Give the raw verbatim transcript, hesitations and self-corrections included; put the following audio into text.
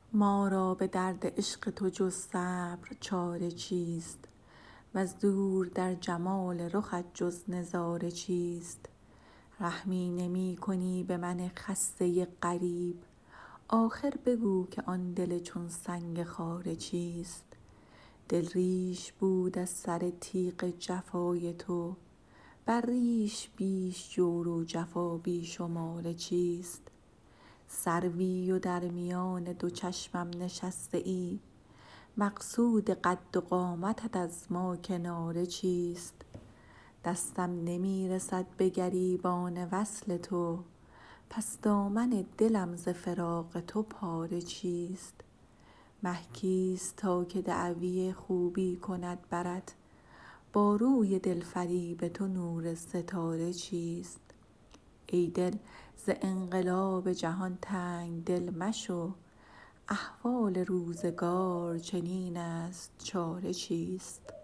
ما را به درد عشق تو جز صبر چاره چیست؟ وز دور در جمال رخت جز نظاره چیست؟ رحمی نمی کنی به من خسته غریب، آخر بگو که آن دل چون سنگ خاره چیست؟ دل ریش بود از سر تیغ جفای تو، بر ریش بیش جور و جفا بی شماره چیست؟ سروی و در میان دو چشمم نشسته ای، مقصود قد و قامتت از ما کناره چیست؟ دستم نمی رسد به گریبان وصل تو، پس دامن دلم ز فراق تو پاره چیست؟ مه کیست تا که دعوی خوبی کند برت، با روی دلفریب تو نور ستاره چیست؟ ای دل ز انقلاب جهان تنگ دل مشو، احوال روزگار چنین است چاره چیست؟